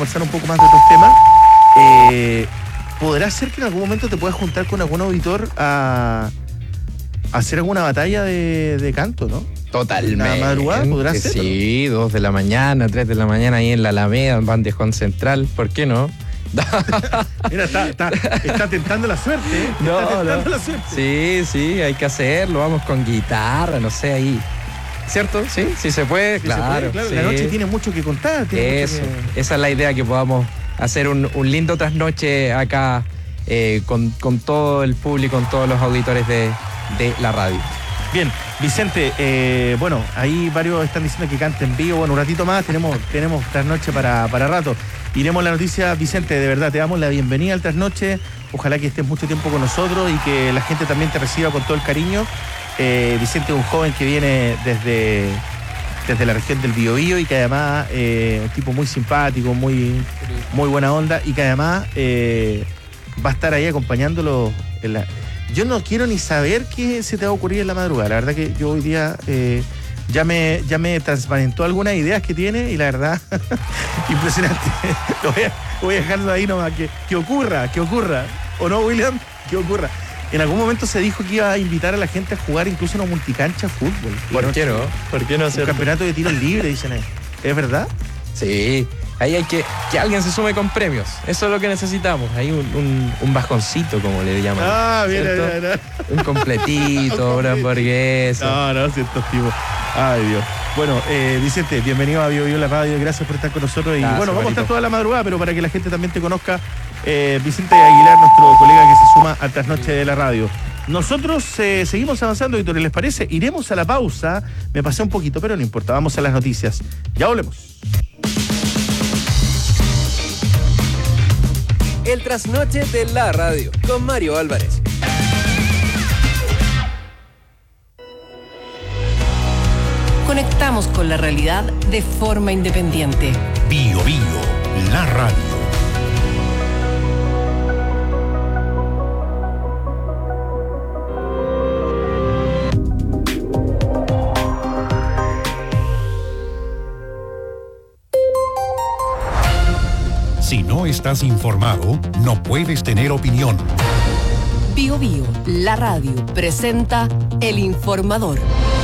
conversar un poco más de otros temas. ¿Podrá ser que en algún momento te puedas juntar con algún auditor a hacer alguna batalla de canto, no? Totalmente. ¿La madrugada podrá ser? Sí, 2 de la mañana, 3 de la mañana ahí en la Alameda, en Bandejón Central. ¿Por qué no? Mira, está tentando la suerte, ¿eh? La suerte. Sí, hay que hacerlo. Vamos con guitarra, no sé, ahí. ¿Cierto? Sí se puede, sí, claro. Se puede, claro. Sí. La noche tiene mucho que contar. Esa es la idea, que podamos hacer un lindo trasnoche acá con todo el público, con todos los auditores de la radio. Bien, Vicente, bueno, ahí varios están diciendo que cante en vivo. Bueno, un ratito más, tenemos trasnoche para rato. Iremos a la noticia. Vicente, de verdad, te damos la bienvenida al trasnoche. Ojalá que estés mucho tiempo con nosotros y que la gente también te reciba con todo el cariño. Vicente es un joven que viene desde la región del Biobío y que además un tipo muy simpático, muy buena onda, y que además va a estar ahí acompañándolo en la... Yo no quiero ni saber qué se te va a ocurrir en la madrugada. La verdad que yo hoy día ya me transparentó algunas ideas que tiene y la verdad, impresionante. Voy a dejarlo ahí nomás, que ocurra. ¿O no, William? Que ocurra. En algún momento se dijo que iba a invitar a la gente a jugar incluso una multicancha de fútbol. ¿Por qué no? ¿Por qué no hacer un campeonato de tiros libres, dicen ahí? ¿Es verdad? Sí. Ahí hay que alguien se sume con premios. Eso es lo que necesitamos. Hay un bajoncito, como le llaman. Mira. Un completito, una hamburguesa. No, ciertos tipos. Ay, Dios. Bueno, Vicente, bienvenido a Biobío la radio. Gracias por estar con nosotros. Y bueno, vamos a estar toda la madrugada, pero para que la gente también te conozca, Vicente Aguilar, nuestro colega que se suma al trasnoche de la radio. Nosotros seguimos avanzando, Víctor, ¿les parece? Iremos a la pausa. Me pasé un poquito, pero no importa. Vamos a las noticias. Ya volvemos. El trasnoche de la radio, con Mario Álvarez. Conectamos con la realidad de forma independiente. Biobío, la radio. Si no estás informado, no puedes tener opinión. Biobío, la radio, presenta El Informador.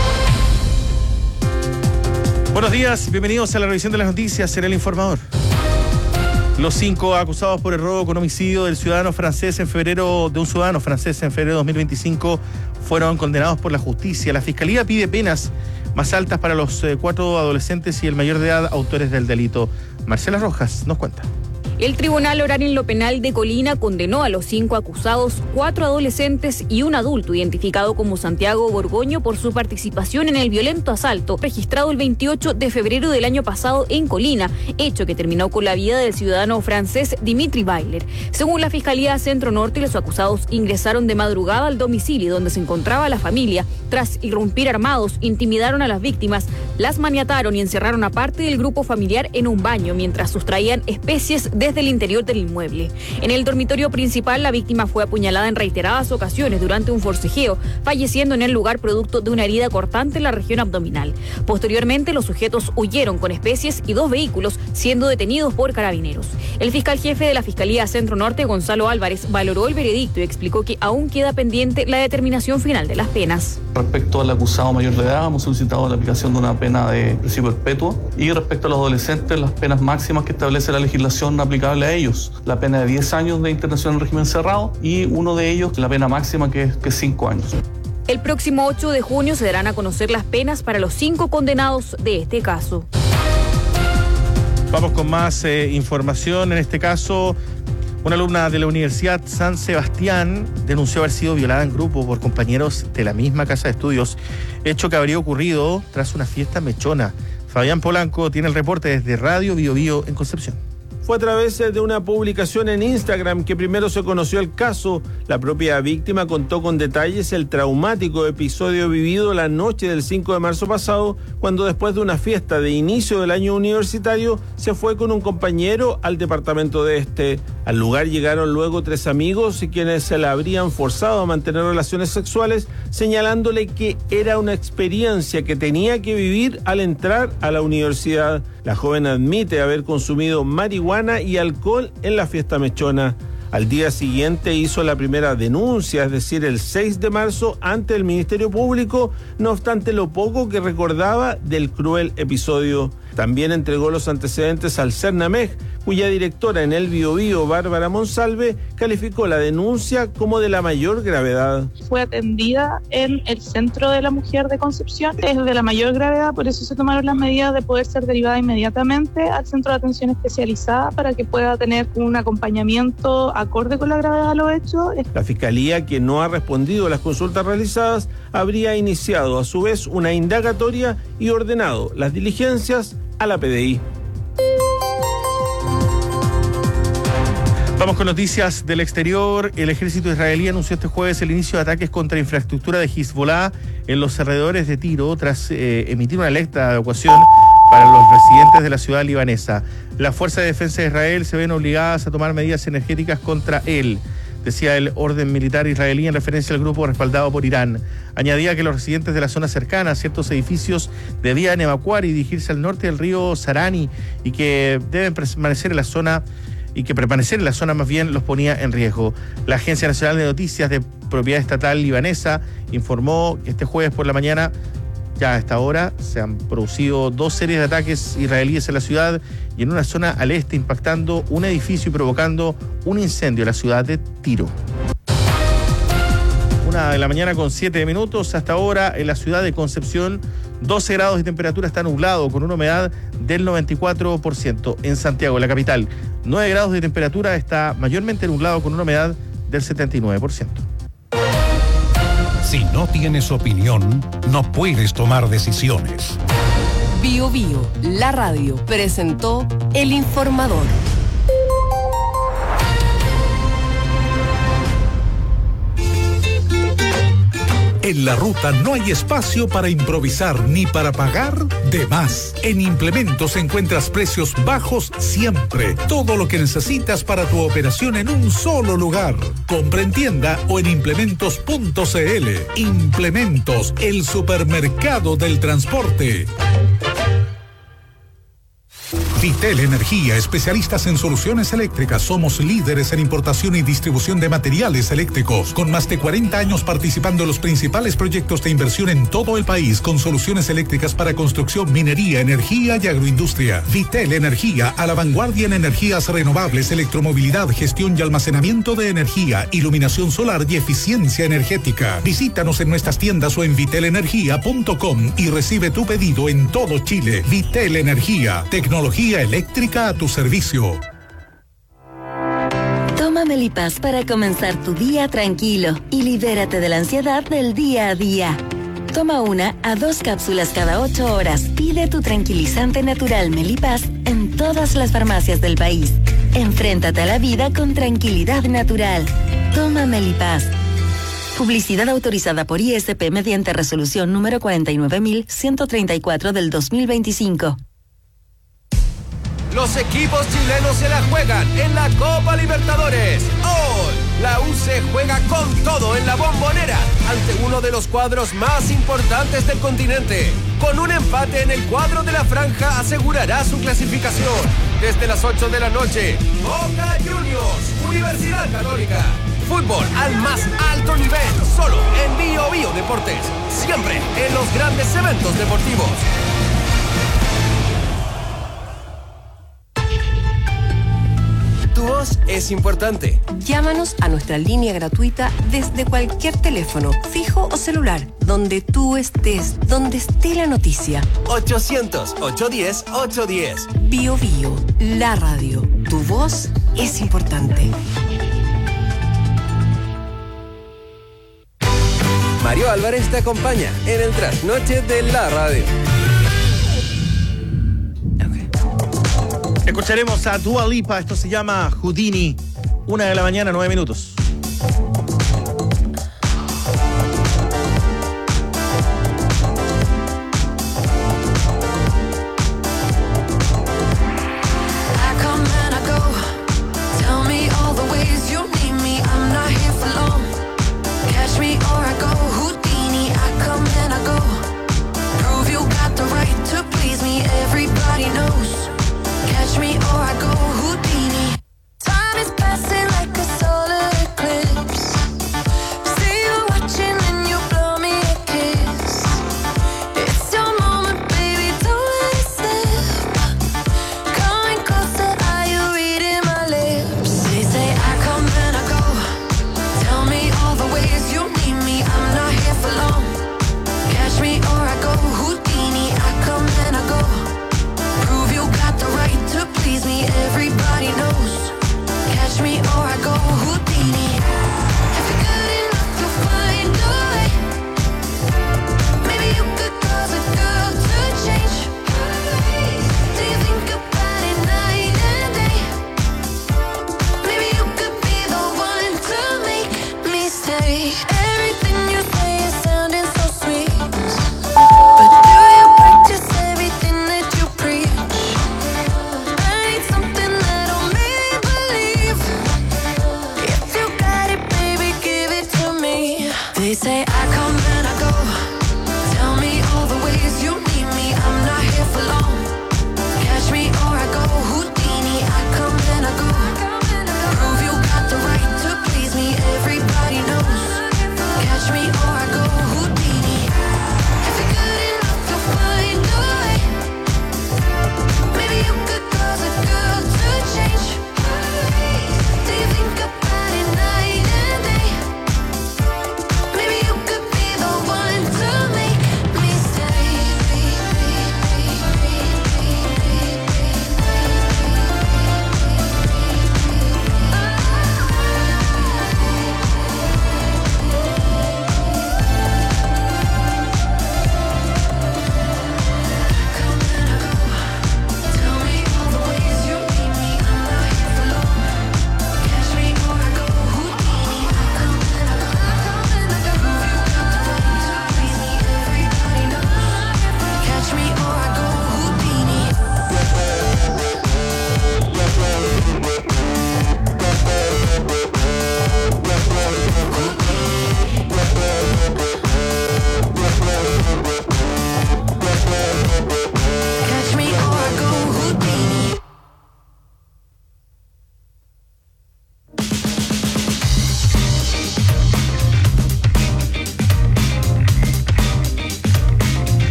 Buenos días, bienvenidos a la revisión de las noticias en El Informador. Los 5 acusados por el robo con homicidio de un ciudadano francés en febrero de 2025 fueron condenados por la justicia. La Fiscalía pide penas más altas para los 4 adolescentes y el mayor de edad autores del delito. Marcela Rojas nos cuenta. El Tribunal Oral en lo Penal de Colina condenó a los 5 acusados, 4 adolescentes y un adulto identificado como Santiago Borgoño por su participación en el violento asalto registrado el 28 de febrero del año pasado en Colina, hecho que terminó con la vida del ciudadano francés Dimitri Bailer. Según la Fiscalía Centro Norte, los acusados ingresaron de madrugada al domicilio donde se encontraba la familia. Tras irrumpir armados, intimidaron a las víctimas, las maniataron y encerraron a parte del grupo familiar en un baño mientras sustraían especies desde el interior del inmueble. En el dormitorio principal, la víctima fue apuñalada en reiteradas ocasiones durante un forcejeo, falleciendo en el lugar producto de una herida cortante en la región abdominal. Posteriormente, los sujetos huyeron con especies y 2 vehículos, siendo detenidos por carabineros. El fiscal jefe de la Fiscalía Centro Norte, Gonzalo Álvarez, valoró el veredicto y explicó que aún queda pendiente la determinación final de las penas. Respecto al acusado mayor de edad, hemos solicitado la aplicación de una pena de presidio perpetuo, y respecto a los adolescentes, las penas máximas que establece la legislación aplicable a ellos, la pena de 10 años de internación en régimen cerrado y uno de ellos la pena máxima que es 5 años. El próximo 8 de junio se darán a conocer las penas para los 5 condenados de este caso. Vamos con más información. En este caso, una alumna de la Universidad San Sebastián denunció haber sido violada en grupo por compañeros de la misma casa de estudios, hecho que habría ocurrido tras una fiesta mechona. Fabián Polanco tiene el reporte desde Radio Biobío en Concepción. Fue a través de una publicación en Instagram que primero se conoció el caso. La propia víctima contó con detalles el traumático episodio vivido la noche del 5 de marzo pasado, cuando después de una fiesta de inicio del año universitario se fue con un compañero al departamento de este. Al lugar llegaron luego 3 amigos y quienes se la habrían forzado a mantener relaciones sexuales, señalándole que era una experiencia que tenía que vivir al entrar a la universidad. La joven admite haber consumido marihuana y alcohol en la fiesta mechona. Al día siguiente hizo la primera denuncia, es decir, el 6 de marzo, ante el Ministerio Público, no obstante lo poco que recordaba del cruel episodio. También entregó los antecedentes al Cernamej, cuya directora en el Biobío, Bárbara Monsalve, calificó la denuncia como de la mayor gravedad. Fue atendida en el Centro de la Mujer de Concepción, es de la mayor gravedad, por eso se tomaron las medidas de poder ser derivada inmediatamente al Centro de Atención Especializada para que pueda tener un acompañamiento acorde con la gravedad de los hechos. La Fiscalía, que no ha respondido a las consultas realizadas, habría iniciado a su vez una indagatoria y ordenado las diligencias a la PDI. Vamos con noticias del exterior. El ejército israelí anunció este jueves el inicio de ataques contra infraestructura de Hezbollah en los alrededores de Tiro tras emitir una alerta de evacuación para los residentes de la ciudad libanesa. Las fuerzas de defensa de Israel se ven obligadas a tomar medidas energéticas contra él, decía el orden militar israelí en referencia al grupo respaldado por Irán. Añadía que los residentes de la zona cercana a ciertos edificios debían evacuar y dirigirse al norte del río Sarani y que deben permanecer en la zona más bien los ponía en riesgo. La Agencia Nacional de Noticias de Propiedad Estatal Libanesa informó que este jueves por la mañana, ya a esta hora, se han producido 2 series de ataques israelíes en la ciudad y en una zona al este, impactando un edificio y provocando un incendio en la ciudad de Tiro. 1:07 a.m. Hasta ahora en la ciudad de Concepción, 12 grados de temperatura, está nublado con una humedad del 94%. En Santiago, la capital, 9 grados de temperatura, está mayormente nublado con una humedad del 79%. Si no tienes opinión, no puedes tomar decisiones. Biobío, la radio, presentó El Informador. En la ruta no hay espacio para improvisar ni para pagar de más. En Implementos encuentras precios bajos siempre. Todo lo que necesitas para tu operación en un solo lugar. Compra en tienda o en implementos.cl. Implementos, el supermercado del transporte. Vitel Energía, especialistas en soluciones eléctricas. Somos líderes en importación y distribución de materiales eléctricos, con más de 40 años participando en los principales proyectos de inversión en todo el país, con soluciones eléctricas para construcción, minería, energía y agroindustria. Vitel Energía, a la vanguardia en energías renovables, electromovilidad, gestión y almacenamiento de energía, iluminación solar y eficiencia energética. Visítanos en nuestras tiendas o en vitelenergia.com y recibe tu pedido en todo Chile. Vitel Energía, tecnología eléctrica a tu servicio. Toma Melipaz para comenzar tu día tranquilo y libérate de la ansiedad del día a día. Toma 1 a 2 cápsulas cada 8 horas. Pide tu tranquilizante natural Melipaz en todas las farmacias del país. Enfréntate a la vida con tranquilidad natural. Toma Melipaz. Publicidad autorizada por ISP mediante resolución número 49.134 del 2025. Los equipos chilenos se la juegan en la Copa Libertadores. Hoy, la U se juega con todo en la Bombonera ante uno de los cuadros más importantes del continente. Con un empate en el cuadro de la franja asegurará su clasificación. Desde las 8 de la noche, Boca Juniors, Universidad Católica. Fútbol al más alto nivel, solo en Biobío Deportes. Siempre en los grandes eventos deportivos. Tu voz es importante. Llámanos a nuestra línea gratuita desde cualquier teléfono, fijo o celular, donde tú estés, donde esté la noticia. 800-810-810. Biobío, la radio. Tu voz es importante. Mario Álvarez te acompaña en el trasnoche de la radio. Escucharemos a Dua Lipa, esto se llama Houdini. 1:09 a.m. Everybody knows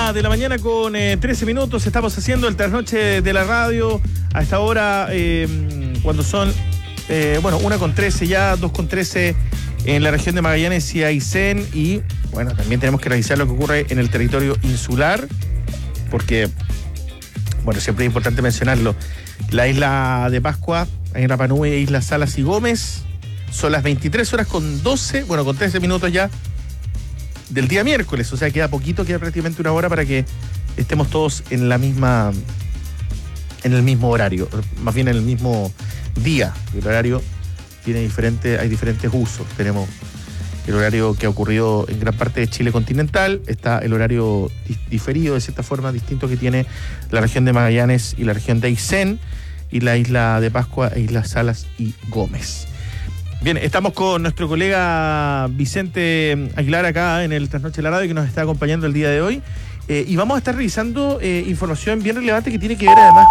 1:00 con 13 minutos. Estamos haciendo el trasnoche de la radio a esta hora, cuando son, 1:13 ya, 2:13 en la región de Magallanes y Aysén. Y bueno, también tenemos que revisar lo que ocurre en el territorio insular, porque, bueno, siempre es importante mencionarlo. La isla de Pascua, en Rapa Nui, Islas Salas y Gómez, son las 23:12, con 13 minutos ya del día miércoles, o sea, queda poquito, queda prácticamente una hora para que estemos todos en el mismo horario, más bien en el mismo día. El horario hay diferentes usos. Tenemos el horario que ha ocurrido en gran parte de Chile continental, está el horario diferido, de cierta forma, distinto, que tiene la región de Magallanes y la región de Aysén, y la isla de Pascua e Islas Salas y Gómez. Bien, estamos con nuestro colega Vicente Aguilar acá en el Trasnoche de la Radio, que nos está acompañando el día de hoy, y vamos a estar revisando información bien relevante que tiene que ver además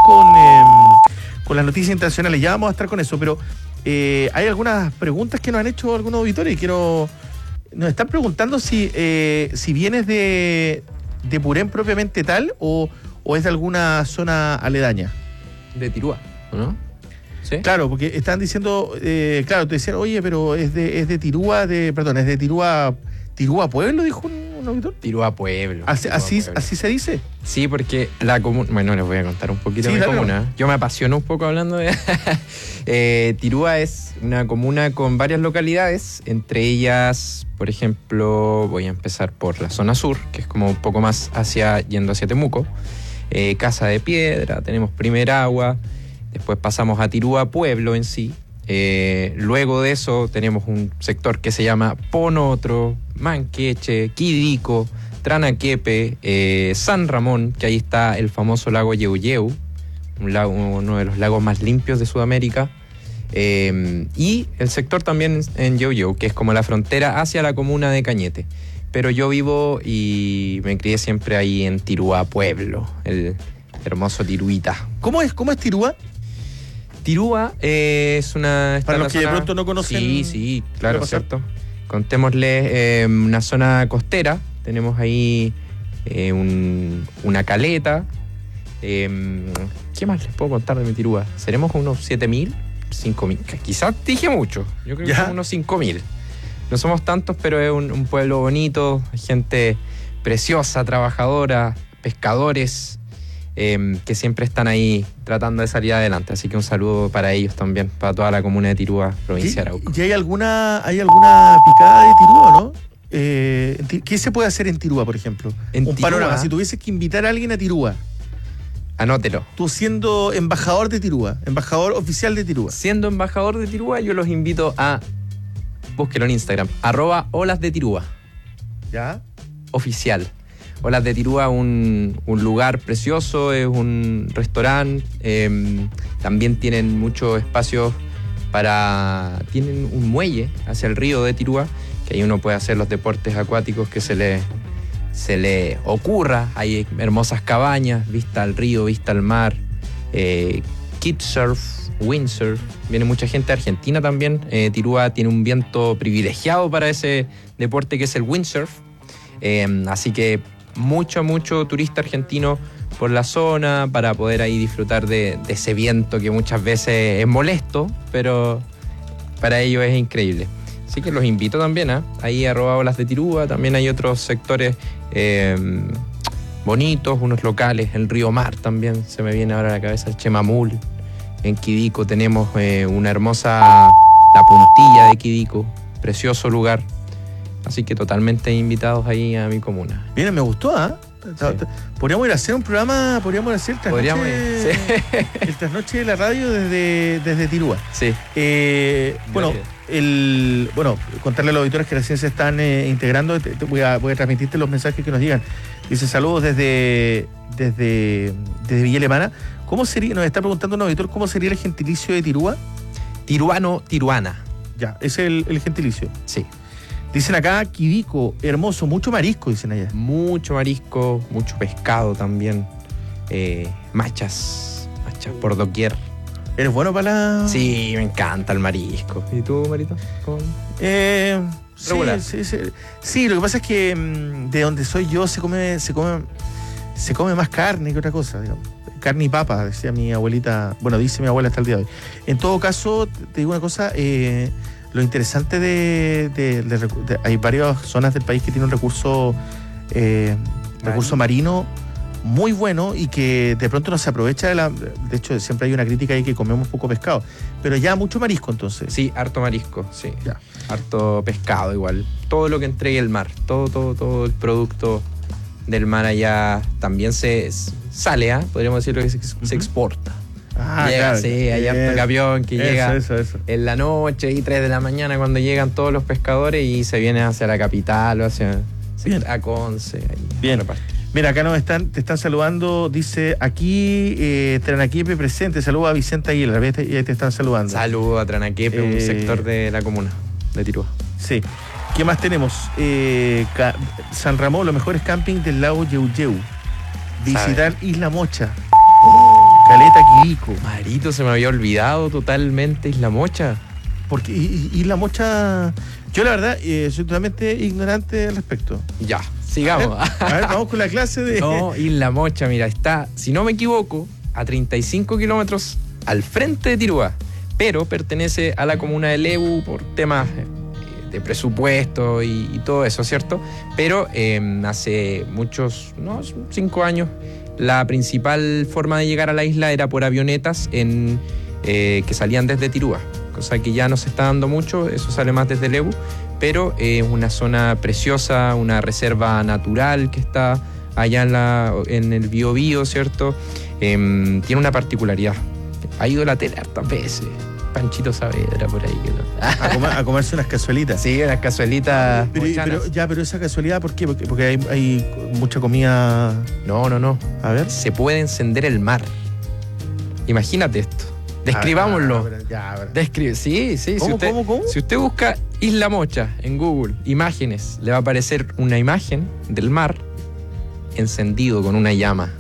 con las noticias internacionales. Ya vamos a estar con eso, pero hay algunas preguntas que nos han hecho algunos auditores y nos están preguntando si vienes de Purén propiamente tal o es de alguna zona aledaña. De Tirúa, ¿no? ¿Sí? Claro, porque están diciendo, te decían, oye, pero es de Tirúa, es de Tirúa Pueblo, dijo un auditor. Tirúa Pueblo. ¿Así se dice? Sí, porque la comuna, bueno, les voy a contar un poquito de mi comuna. Yo me apasiono un poco hablando de... Tirúa es una comuna con varias localidades, entre ellas, por ejemplo, voy a empezar por la zona sur, que es como un poco más yendo hacia Temuco. Casa de Piedra, tenemos Primer Agua, después pasamos a Tirúa Pueblo en sí. Luego de eso tenemos un sector que se llama Ponotro, Manqueche, Quidico, Tranaquepe, San Ramón, que ahí está el famoso lago Yeuyeu, uno de los lagos más limpios de Sudamérica, y el sector también en Yeuyeu, que es como la frontera hacia la comuna de Cañete. Pero yo vivo y me crié siempre ahí en Tirúa Pueblo, el hermoso Tiruita. ¿Cómo es Tirúa? Tirúa es una... Para los que de pronto no conocen... Sí, claro, cierto. Contémosle una zona costera. Tenemos ahí una caleta. ¿Qué más les puedo contar de mi Tirúa? ¿Seremos unos 7.000? 5.000. Quizás dije mucho. Yo creo que son unos 5.000. No somos tantos, pero es un pueblo bonito, gente preciosa, trabajadora, pescadores, que siempre están ahí tratando de salir adelante. Así que un saludo para ellos también, para toda la comuna de Tirúa, provincia de Arauco. ¿Y hay alguna picada de Tirúa, no? ¿Qué se puede hacer en Tirúa, por ejemplo? Un panorama, si tuvieses que invitar a alguien a Tirúa. Anótelo. Tú siendo embajador de Tirúa, embajador oficial de Tirúa. Siendo embajador de Tirúa, yo los invito a... Búsquelo en Instagram, @Olas de Tirúa. ¿Ya? Oficial. Olas de Tirúa, un lugar precioso, es un restaurante. También tienen muchos espacios tienen un muelle hacia el río de Tirúa, que ahí uno puede hacer los deportes acuáticos que se le ocurra. Hay hermosas cabañas, vista al río, vista al mar, kitesurf, windsurf. Viene mucha gente de Argentina también. Tirúa tiene un viento privilegiado para ese deporte que es el windsurf. Así que mucho turista argentino por la zona para poder ahí disfrutar de ese viento que muchas veces es molesto, pero para ellos es increíble. Así que los invito también, ahí @Olas de Tirúa. También hay otros sectores bonitos, unos locales. El Río Mar también se me viene ahora a la cabeza, el Chemamul. En Quidico tenemos una hermosa La Puntilla de Quidico, precioso lugar. Así que totalmente invitados ahí a mi comuna. Bien, me gustó, Sí. Podríamos ir a hacer un programa, podríamos hacer el Trasnoche de la Radio desde Tirúa. Sí. Contarle a los auditores que recién se están integrando, voy a transmitirte los mensajes que nos llegan. Dice, saludos desde Villa Alemana. ¿Cómo sería? Nos está preguntando un auditor, ¿cómo sería el gentilicio de Tirúa? Tiruano, tiruana. Ya, ese es el gentilicio. Sí. Dicen acá, Quidico, hermoso, mucho marisco, dicen allá. Mucho marisco, mucho pescado también. Machas por doquier. ¿Eres bueno para la...? Sí, me encanta el marisco. ¿Y tú, Marito? ¿Cómo? Sí, lo que pasa es que de donde soy yo se come se come más carne que otra cosa, digamos. Carne y papa, decía mi abuelita, bueno, dice mi abuela hasta el día de hoy. En todo caso, te digo una cosa, lo interesante hay varias zonas del país que tienen un recurso marino muy bueno y que de pronto no se aprovecha de hecho, siempre hay una crítica ahí que comemos poco pescado, pero ya mucho marisco entonces. Sí, harto marisco, sí. Ya. Harto pescado igual. Todo lo que entregue el mar, todo el producto del mar allá también se sale, podríamos decirlo que se exporta. Llega, claro, sí, hay harto camión que llega en la noche y 3 de la mañana cuando llegan todos los pescadores y se vienen hacia la capital o hacia a Conce. Bien. Mira, acá te están saludando, dice aquí Tranaquepe presente, saluda a Vicente Aguilera, ya te están saludando. Saludo a Tranaquepe, un sector de la comuna de Tirúa. Sí. ¿Qué más tenemos? San Ramón, los mejores campings del lago Yeuyeu. Visitar Isla Mocha. Caleta Quibico. Marito, se me había olvidado totalmente Isla Mocha. Porque Isla Mocha, yo la verdad soy totalmente ignorante al respecto. Ya, sigamos. A ver, vamos con la clase de... No, Isla Mocha, mira, está, si no me equivoco, a 35 kilómetros al frente de Tirúa, pero pertenece a la comuna de Lebu por temas de presupuesto y todo eso, ¿cierto? Pero hace 5 años, la principal forma de llegar a la isla era por avionetas que salían desde Tirúa, cosa que ya no se está dando mucho, eso sale más desde Lebu, pero es una zona preciosa, una reserva natural que está allá en el Biobío, ¿cierto? Tiene una particularidad. Ha ido la tele hartas veces. Panchito Saavedra por ahí. A comerse unas cazuelitas. Sí, unas cazuelitas. Pero esa casualidad, ¿por qué? Porque hay mucha comida. No. A ver. Se puede encender el mar. Imagínate esto. Describámoslo. Sí. ¿Cómo? Si usted busca Isla Mocha en Google, imágenes, le va a aparecer una imagen del mar encendido con una llama.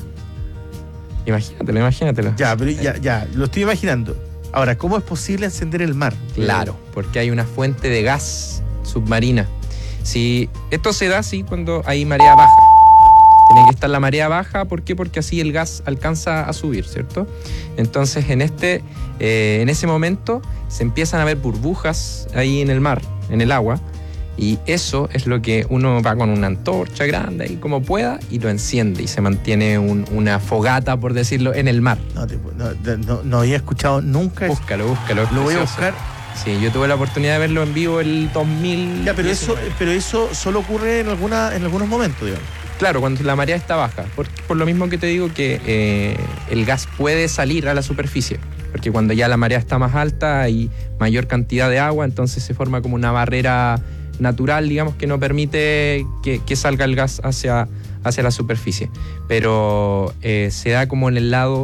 Imagínatelo. Ya, lo estoy imaginando. Ahora, ¿cómo es posible encender el mar? Claro, porque hay una fuente de gas submarina. Si esto se da así cuando hay marea baja. Tiene que estar la marea baja, ¿por qué? Porque así el gas alcanza a subir, ¿cierto? Entonces, en ese momento se empiezan a ver burbujas ahí en el mar, en el agua, y eso es lo que uno va con una antorcha grande ahí como pueda y lo enciende y se mantiene una fogata, por decirlo, en el mar. No había escuchado nunca eso. Búscalo. Lo voy a buscar. Sí, yo tuve la oportunidad de verlo en vivo el 2000. Ya, pero eso solo ocurre en algunos momentos, digamos. Claro, cuando la marea está baja. Por lo mismo que te digo que el gas puede salir a la superficie. Porque cuando ya la marea está más alta hay mayor cantidad de agua, entonces se forma como una barrera natural, digamos, que no permite que salga el gas hacia la superficie. Pero se da como en el lado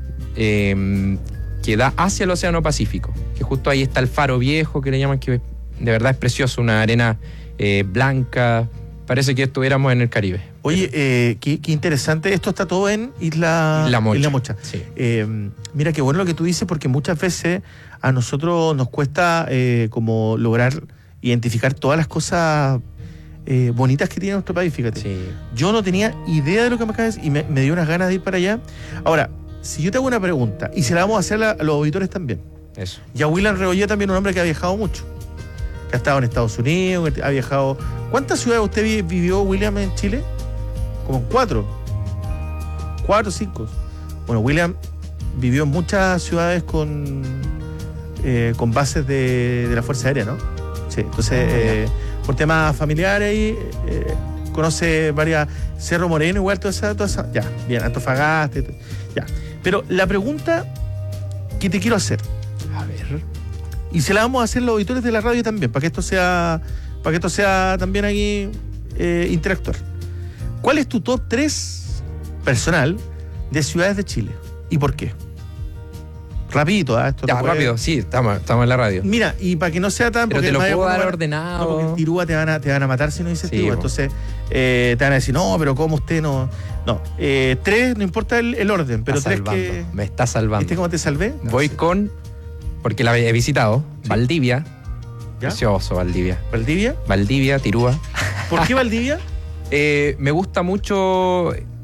que da hacia el Océano Pacífico, que justo ahí está el faro viejo, que le llaman, que de verdad es precioso, una arena blanca, parece que estuviéramos en el Caribe. Oye, qué interesante, esto está todo en Isla Mocha. Sí. Mira, qué bueno lo que tú dices, porque muchas veces a nosotros nos cuesta como lograr identificar todas las cosas bonitas que tiene nuestro país, fíjate. Sí. Yo no tenía idea de lo que me acabas de decir y me dio unas ganas de ir para allá. Ahora, si yo te hago una pregunta, y se la vamos a hacer a los auditores también. Eso. Y a William Rebolledo también, un hombre que ha viajado mucho, que ha estado en Estados Unidos, que ha viajado. ¿Cuántas ciudades usted vivió, William, en Chile? Como 4 o 5. Bueno, William vivió en muchas ciudades con bases de la Fuerza Aérea, ¿no? Sí, entonces por temas familiares conoce varias, Cerro Moreno, igual, toda esa, ya, bien, Antofagasta, ya. Pero la pregunta que te quiero hacer, a ver, y se la vamos a hacer los auditores de la radio también, para que esto sea también aquí interactuar. ¿Cuál es tu top 3 personal de ciudades de Chile? ¿Y por qué? Rapidito, esto ya, rápido, sí, estamos en la radio. Mira, y para que no sea tan... Pero te lo puedo dar ordenado. No, porque en Tirúa te van a matar si no dices Tirúa. Entonces te van a decir, no, pero ¿cómo usted no? No, 3, no importa el orden, pero 3 que... Me está salvando. ¿Viste cómo te salvé? Voy con, porque la he visitado, sí. Valdivia. ¿Ya? Precioso, Valdivia. ¿Valdivia? Valdivia, Tirúa. ¿Por qué Valdivia? Me gusta mucho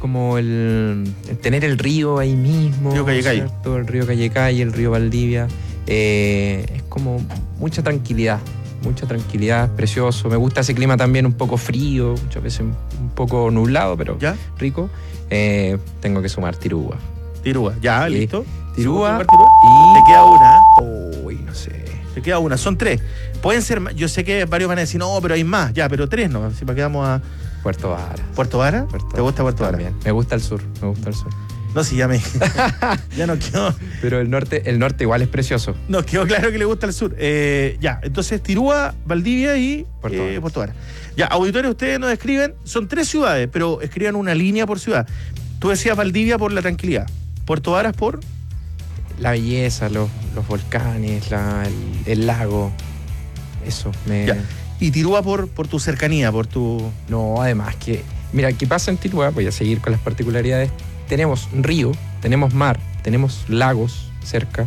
como el tener el río ahí mismo. Río Callecay. ¿Cierto? El río Callecay, el río Valdivia. Es como mucha tranquilidad, es precioso. Me gusta ese clima también un poco frío, muchas veces un poco nublado, pero ¿ya? Rico. Tengo que sumar Tirúa. Tirúa, ya, Sí. listo. Tirúa Y y... te queda una. Uy, no sé. Te queda una, son 3. Pueden ser más. Yo sé que varios van a decir, no, pero hay más. Ya, pero 3 no. Si para qué vamos a. Puerto Vara. ¿Puerto Vara? ¿Te gusta Puerto Vara? También. Me gusta el sur. No, sí, ya me. Ya no quedó. Pero el norte igual es precioso. Nos quedó claro que le gusta el sur. Ya, entonces Tirúa, Valdivia y Puerto Vara. Ya, auditores, ustedes nos escriben. Son 3 ciudades, pero escriban una línea por ciudad. Tú decías Valdivia por la tranquilidad. Puerto Varas por la belleza, los volcanes, el lago. Eso me. Ya. Y Tirúa por tu cercanía, por tu. No, además que. Mira, ¿qué pasa en Tirúa? Voy a seguir con las particularidades. Tenemos río, tenemos mar, tenemos lagos cerca.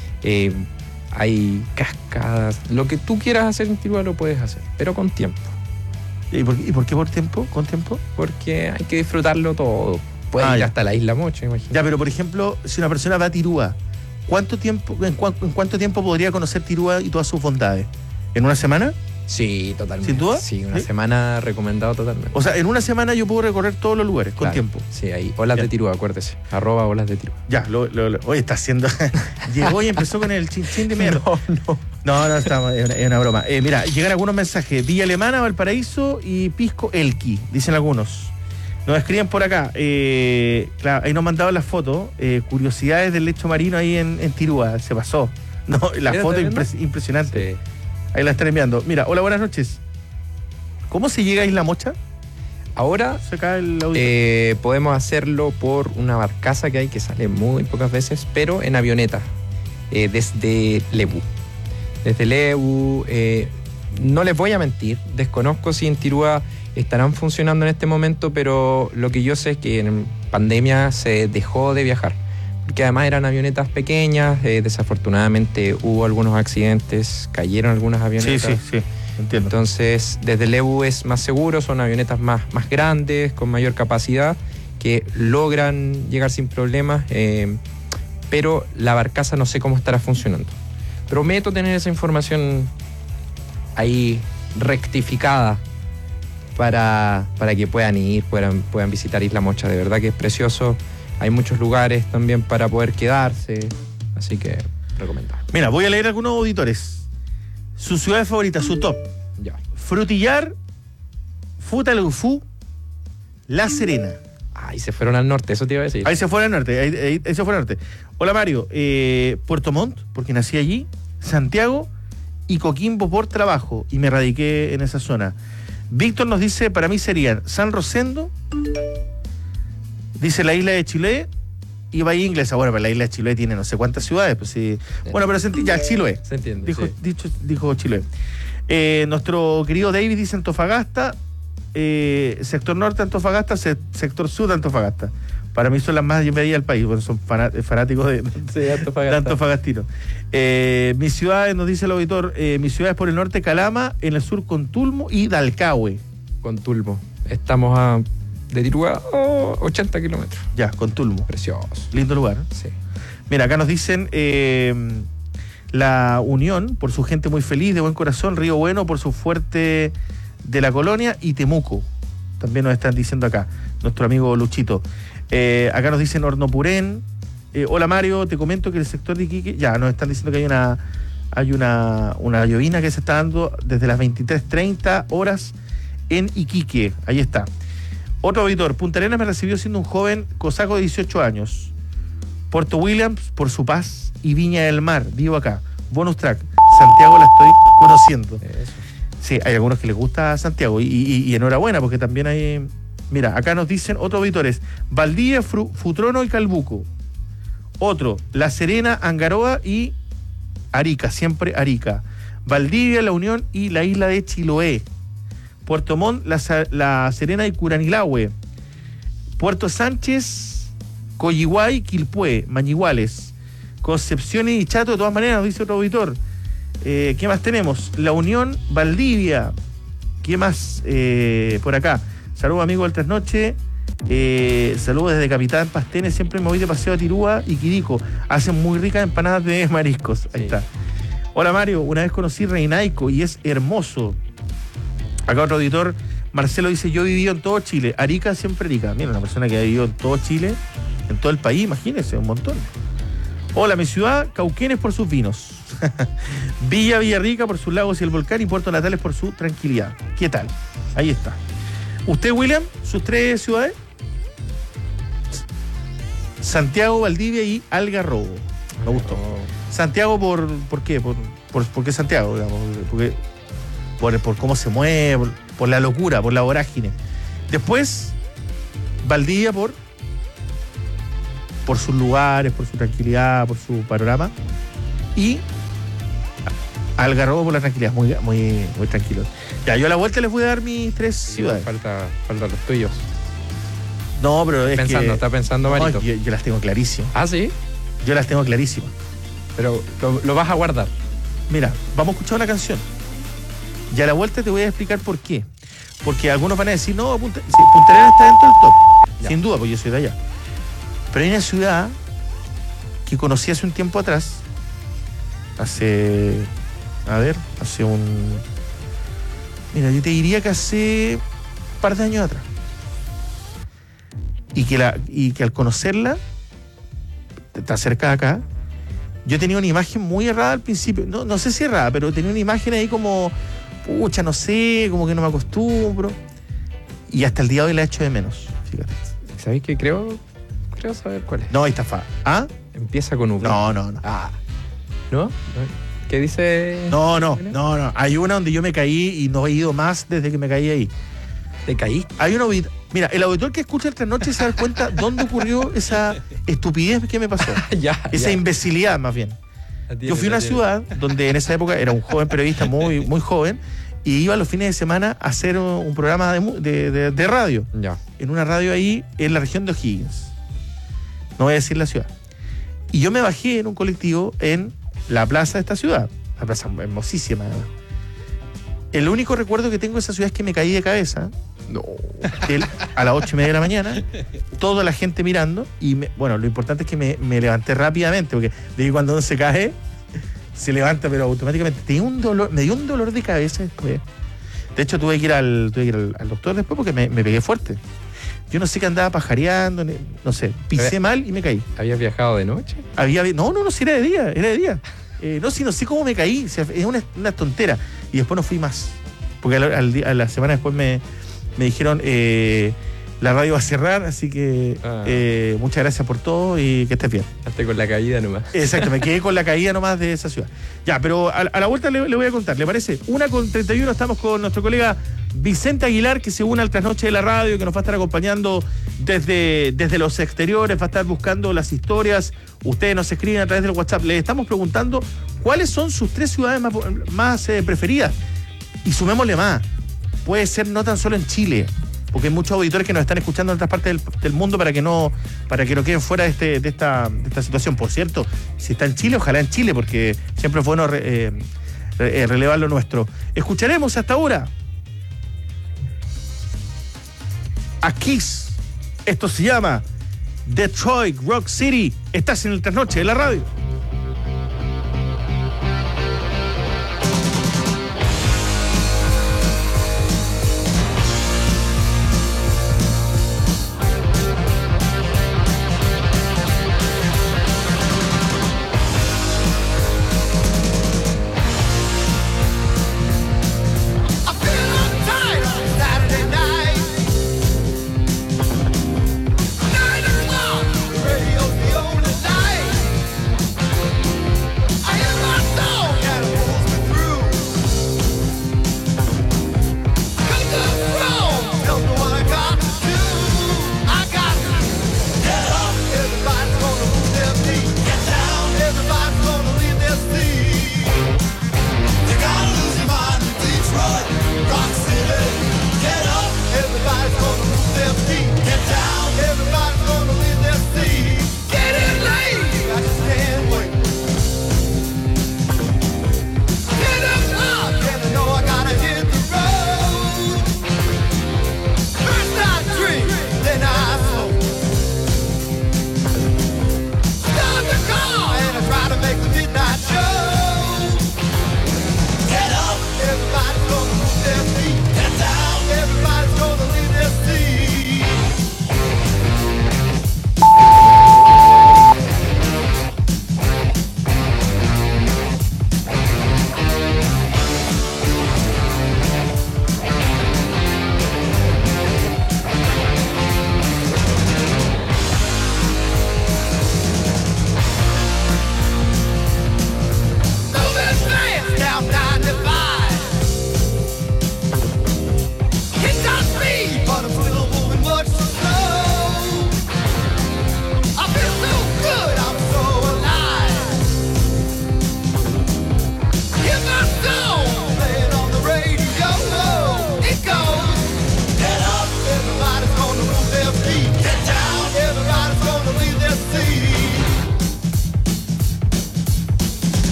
Hay cascadas. Lo que tú quieras hacer en Tirúa lo puedes hacer, pero con tiempo. ¿Y por qué por tiempo? ¿Con tiempo? Porque hay que disfrutarlo todo. Puedes ir hasta la Isla Mocha, imagínate. Ya, pero por ejemplo, si una persona va a Tirúa, ¿en cuánto tiempo podría conocer Tirúa y todas sus bondades? ¿En una semana? Sí, totalmente. ¿Sin duda? Sí, una semana recomendado totalmente. O sea, en una semana yo puedo recorrer todos los lugares, claro, con tiempo. Sí, ahí. Olas de Tirúa, acuérdese. @Olas de Tirúa. Ya, hoy está haciendo. Llegó y empezó con el chin de mierda. No, estamos, es una broma. Mira, llegan algunos mensajes. Villa Alemana, Valparaíso y Pisco Elqui, dicen algunos. Nos escriben por acá. Claro, ahí nos mandaban las fotos. Curiosidades del lecho marino ahí en Tirúa. Se pasó. No, la foto impresionante. Sí. Ahí la están enviando. Mira, hola, buenas noches. ¿Cómo se llega a Isla Mocha? Ahora podemos hacerlo por una barcaza que hay que sale muy pocas veces, pero en avioneta, desde Lebu. No les voy a mentir, desconozco si en Tirúa estarán funcionando en este momento, pero lo que yo sé es que en pandemia se dejó de viajar, porque además eran avionetas pequeñas, desafortunadamente hubo algunos accidentes, cayeron algunas avionetas. Sí, entiendo. Entonces, desde Lebu es más seguro, son avionetas más grandes, con mayor capacidad, que logran llegar sin problemas, pero la barcaza no sé cómo estará funcionando. Prometo tener esa información ahí rectificada para que puedan ir, puedan visitar Isla Mocha. De verdad que es precioso. Hay muchos lugares también para poder quedarse, así que recomendado. Mira, voy a leer algunos auditores. Su ciudad favorita, su top. Ya. Frutillar, Futaleufú, La Serena. Ahí se fueron al norte, eso te iba a decir. Ahí se fueron al norte, ahí se fueron al norte. Hola Mario, Puerto Montt, porque nací allí, Santiago y Coquimbo por trabajo, y me radiqué en esa zona. Víctor nos dice, para mí serían San Rosendo, dice la isla de Chiloé y Bahía Inglesa. Bueno, pero la isla de Chiloé tiene no sé cuántas ciudades, pues sí. Bueno, pero ya, Chiloé. Se entiende. Dijo Chiloé. Nuestro querido David dice Antofagasta, sector norte Antofagasta, sector sur Antofagasta. Para mí son las más medidas del país, bueno, son fanáticos de Antofagastino. Mis ciudades, nos dice el auditor, mis ciudades por el norte, Calama, en el sur Contulmo y Dalcahue. Contulmo. Estamos de Tirúa 80 kilómetros. Ya, Contulmo. Precioso. Lindo lugar. Sí. Mira, acá nos dicen La Unión, por su gente muy feliz, de buen corazón, Río Bueno, por su fuerte de la colonia, y Temuco. También nos están diciendo acá, nuestro amigo Luchito. Acá nos dicen Hornopurén. Hola Mario, te comento que el sector de Iquique, ya nos están diciendo que hay una llovina que se está dando desde las 23:30 horas en Iquique. Ahí está. Otro auditor, Punta Arenas me recibió siendo un joven cosaco de 18 años. Puerto Williams, por su paz, y Viña del Mar, vivo acá. Bonus track, Santiago la estoy conociendo. Eso. Sí, hay algunos que les gusta Santiago y enhorabuena, porque también hay... Mira, acá nos dicen otros auditores, Valdivia, Futrono y Calbuco. Otro, La Serena, Angaroa y Arica, siempre Arica. Valdivia, La Unión y la isla de Chiloé. Puerto Montt, La Serena y Curanilahue. Puerto Sánchez, Coyihuay, Quilpué, Mañiguales. Concepción y Chato, de todas maneras, nos dice otro auditor. ¿Qué más tenemos? La Unión, Valdivia. ¿Qué más por acá? Saludos amigos del Trasnoche. Saludos desde Capitán Pastenes. Siempre me voy de paseo a Tirúa y Quirico. Hacen muy ricas empanadas de mariscos. Ahí está. Hola Mario, una vez conocí Reinaico y es hermoso. Acá otro auditor, Marcelo, dice: yo he vivido en todo Chile. Arica, siempre Arica. Mira, una persona que ha vivido en todo Chile, en todo el país, imagínense, un montón. Hola, mi ciudad, Cauquenes por sus vinos. Villa Villarrica por sus lagos y el volcán, y Puerto Natales por su tranquilidad. ¿Qué tal? Ahí está. ¿Usted, William, sus 3 ciudades? Santiago, Valdivia y Algarrobo. Me gustó. Santiago, ¿por qué? ¿Por qué Santiago? Digamos? Por cómo se mueve, por la locura, por la vorágine. Después, Valdivia por sus lugares, por su tranquilidad, por su panorama. Y Algarrobo por la tranquilidad, muy tranquilo. Ya, yo a la vuelta les voy a dar mis 3 ciudades. Falta los tuyos. No, pero es está pensando, Marito. No, yo las tengo clarísimas. ¿Ah, sí? Yo las tengo clarísimas. Pero lo vas a guardar. Mira, vamos a escuchar una canción. Y a la vuelta te voy a explicar por qué. Porque algunos van a decir, no, Punta Arenas está dentro del top. Ya. Sin duda, porque yo soy de allá. Pero hay una ciudad que conocí hace un tiempo atrás. Mira, yo te diría que hace un par de años atrás. Y que al conocerla, está cerca de acá, yo tenía una imagen muy errada al principio. No sé si errada, pero tenía una imagen ahí como, pucha, no sé, como que no me acostumbro. Y hasta el día de hoy la echo de menos, fíjate. ¿Sabéis qué? Creo saber cuál es. No, ahí está ¿Ah? Empieza con V. No. Ah. ¿No? ¿Qué dice? No. Hay una donde yo me caí y no he ido más desde que me caí ahí. ¿Te caíste? Hay un auditor. Mira, el auditor que escucha el Trasnoche se da cuenta dónde ocurrió esa estupidez que me pasó. Esa imbecilidad, más bien. Yo fui a una ciudad donde en esa época era un joven periodista muy, muy joven y iba los fines de semana a hacer un programa de radio. Ya. En una radio ahí en la región de O'Higgins. No voy a decir la ciudad. Y yo me bajé en un colectivo en la plaza de esta ciudad. La plaza hermosísima. El único recuerdo que tengo de esa ciudad es que me caí de cabeza. No. A las 8:30 de la mañana, toda la gente mirando. Y lo importante es que me levanté rápidamente, porque de ahí cuando uno se cae, se levanta, pero automáticamente. Me dio un dolor de cabeza después. De hecho, tuve que ir al doctor después porque me pegué fuerte. Yo no sé qué andaba pajareando, no sé, pisé mal y me caí. ¿Habías viajado de noche? No, si era de día. No sé cómo me caí, o sea, es una tontera. Y después no fui más. Porque a la semana después me dijeron, la radio va a cerrar, así que muchas gracias por todo y que estés bien. Hasta con la caída nomás. Exacto, me quedé con la caída nomás de esa ciudad. Ya, pero a la vuelta le voy a contar, ¿le parece? 1:31, estamos con nuestro colega Vicente Aguilar, que se une al Trasnoche de la Radio, que nos va a estar acompañando desde los exteriores, va a estar buscando las historias. Ustedes nos escriben a través del WhatsApp. Les estamos preguntando cuáles son sus 3 ciudades más preferidas. Y sumémosle más. Puede ser no tan solo en Chile, porque hay muchos auditores que nos están escuchando en otras partes del mundo para que no queden fuera de esta situación. Por cierto, si está en Chile, ojalá en Chile, porque siempre es bueno relevar lo nuestro. Escucharemos hasta ahora a Kiss. Esto se llama Detroit Rock City. Estás en el Trasnoche de la Radio.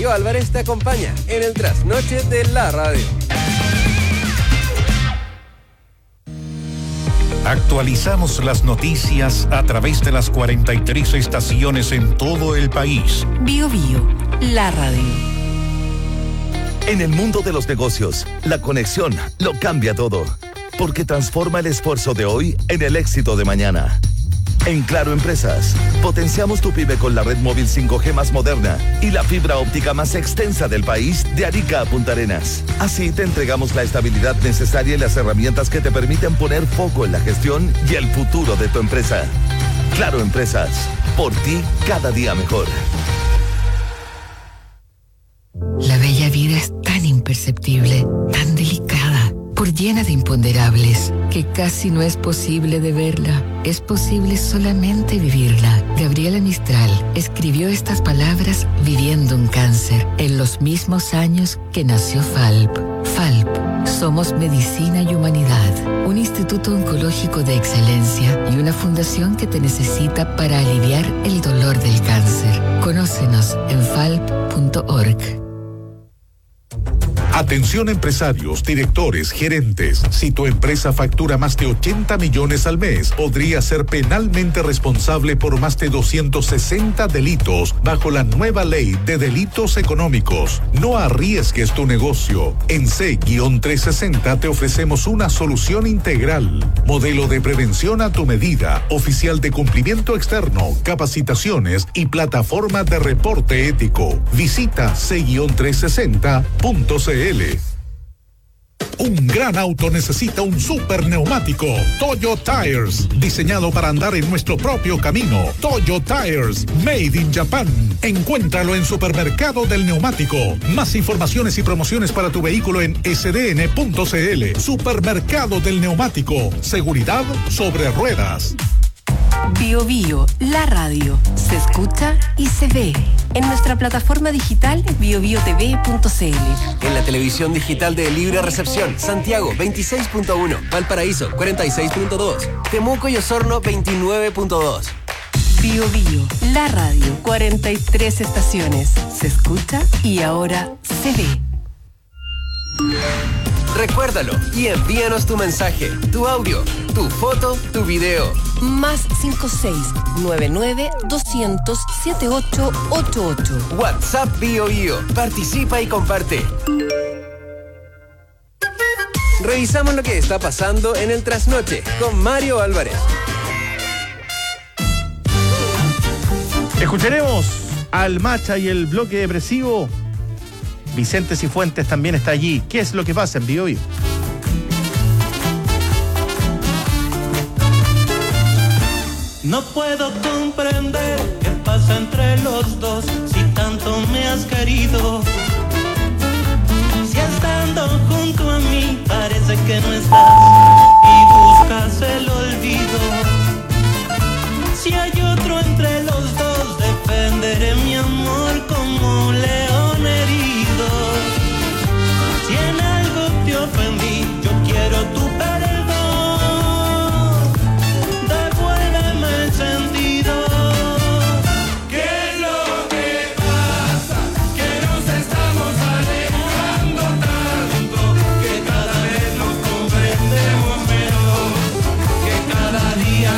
Mario Álvarez te acompaña en el trasnoche de la radio. Actualizamos las noticias a través de las 43 estaciones en todo el país. Bio Bio, la radio. En el mundo de los negocios, la conexión lo cambia todo, porque transforma el esfuerzo de hoy en el éxito de mañana. En Claro Empresas, potenciamos tu pyme con la red móvil 5G más moderna y la fibra óptica más extensa del país, de Arica a Punta Arenas. Así te entregamos la estabilidad necesaria y las herramientas que te permiten poner foco en la gestión y el futuro de tu empresa. Claro Empresas, por ti cada día mejor. La bella vida es tan imperceptible, tan delicada, por llena de imponderables, que casi no es posible de verla. Es posible solamente vivirla. Gabriela Mistral escribió estas palabras viviendo un cáncer en los mismos años que nació FALP. FALP, somos medicina y humanidad, un instituto oncológico de excelencia y una fundación que te necesita para aliviar el dolor del cáncer. Conócenos en falp.org. Atención empresarios, directores, gerentes. Si tu empresa factura más de 80 millones al mes, podría ser penalmente responsable por más de 260 delitos bajo la nueva ley de delitos económicos. No arriesgues tu negocio. En C-360 te ofrecemos una solución integral. Modelo de prevención a tu medida, oficial de cumplimiento externo, capacitaciones y plataforma de reporte ético. Visita C-360.cl. Un gran auto necesita un super neumático. Toyo Tires, diseñado para andar en nuestro propio camino. Toyo Tires, made in Japan. Encuéntralo en Supermercado del Neumático. Más informaciones y promociones para tu vehículo en sdn.cl. Supermercado del Neumático. Seguridad sobre ruedas. Bio Bio, la radio. Se escucha y se ve. En nuestra plataforma digital biobiotv.cl. En la televisión digital de Libre Recepción, Santiago 26.1, Valparaíso 46.2, Temuco y Osorno 29.2. Bio Bio, la radio. 43 estaciones. Se escucha y ahora se ve. Recuérdalo y envíanos tu mensaje, tu audio, tu foto, tu video. Más 56-99-200-7888. WhatsApp Bio Bio. Participa y comparte. Revisamos lo que está pasando en el trasnoche con Mario Álvarez. Escucharemos al Macha y el bloque depresivo. Vicente Cifuentes también está allí. ¿Qué es lo que pasa en Bio Bio? No puedo comprender qué pasa entre los dos, si tanto me has querido. Si estando junto a mí parece que no estás y buscas el olvido. Si hay otro entre los dos, defenderé mi amor como un león herido. Si en algo te ofendí, yo quiero tu perdón. Devuélveme el sentido. ¿Qué es lo que pasa? Que nos estamos alejando tanto, que cada vez nos comprendemos menos, que cada día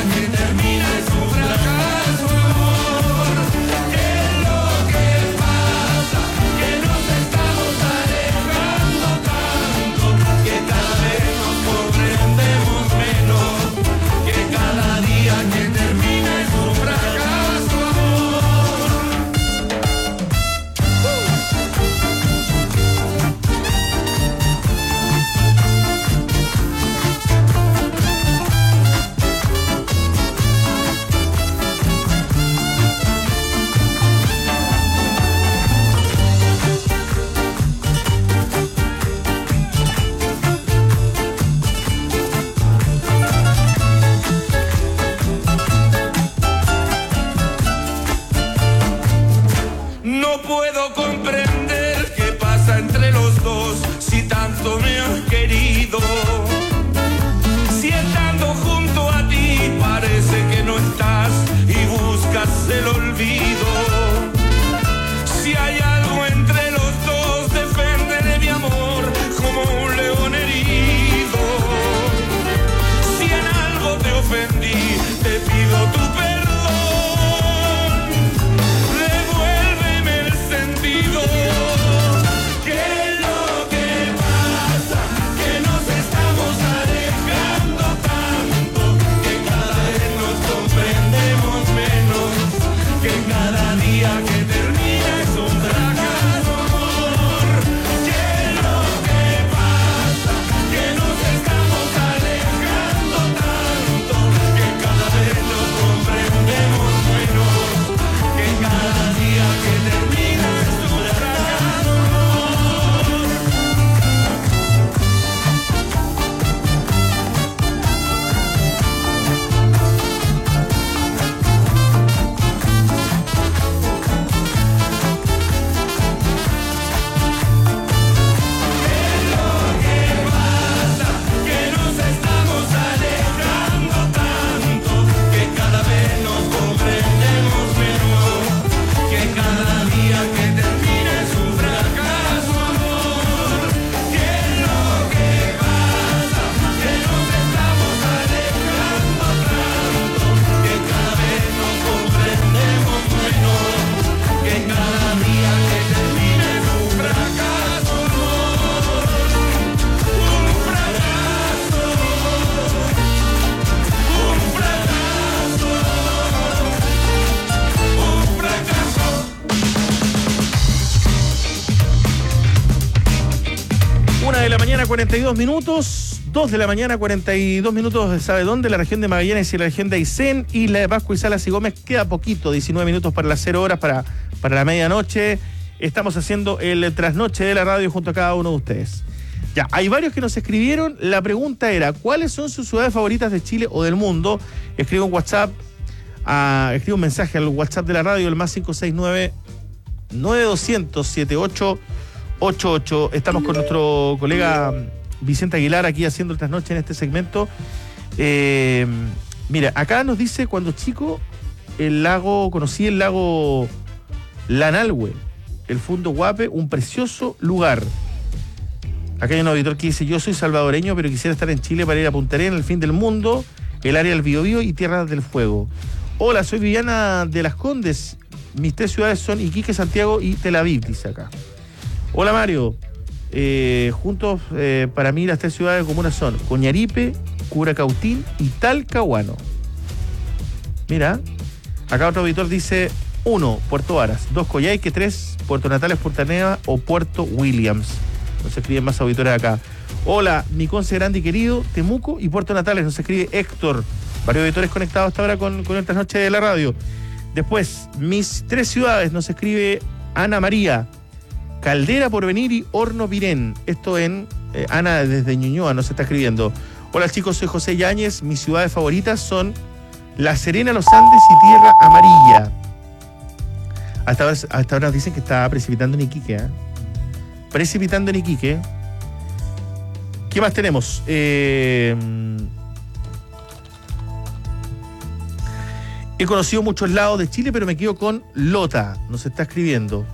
mañana, 42 minutos. 2 de la mañana, 42 minutos. ¿Sabe dónde? La región de Magallanes y la región de Aysén. Isla de Pascua y Salas y Gómez. Queda poquito, 19 minutos para las 0 horas, para la medianoche. Estamos haciendo el trasnoche de la radio junto a cada uno de ustedes. Ya, hay varios que nos escribieron. La pregunta era, ¿cuáles son sus ciudades favoritas de Chile o del mundo? Escribe un WhatsApp, escribe un mensaje al WhatsApp de la radio, el más 569-9200-7888. Estamos con nuestro colega Vicente Aguilar aquí haciendo el trasnoche en este segmento. Mira, acá nos dice, cuando chico, conocí el lago Lanalhue, el Fundo Guape, un precioso lugar. Acá hay un auditor que dice, yo soy salvadoreño, pero quisiera estar en Chile para ir a Punta Arenas, en el fin del mundo, el área del Biobío y Tierras del Fuego. Hola, soy Viviana de Las Condes. Mis 3 ciudades son Iquique, Santiago y Tel Aviv, dice acá. Hola, Mario. Juntos, para mí, las 3 ciudades comunas son Coñaripe, Curacautín y Talcahuano. Mira, acá otro auditor dice 1, Puerto Varas, 2, Coyhaique, 3, Puerto Natales, Punta Arenas o Puerto Williams. Nos escriben más auditores acá. Hola, mi Conce grande y querido, Temuco y Puerto Natales. Nos escribe Héctor. Varios auditores conectados hasta ahora con el trasnoche de la radio. Después, mis 3 ciudades, nos escribe Ana María, Caldera, Porvenir y Horno Pirén. Esto en Ana desde Ñuñoa nos está escribiendo. Hola chicos, soy José Yáñez. Mis ciudades favoritas son La Serena, Los Andes y Tierra Amarilla. Hasta ahora nos dicen que está precipitando en Iquique, Precipitando en Iquique. ¿Qué más tenemos? He conocido muchos lados de Chile, pero me quedo con Lota. Nos está escribiendo.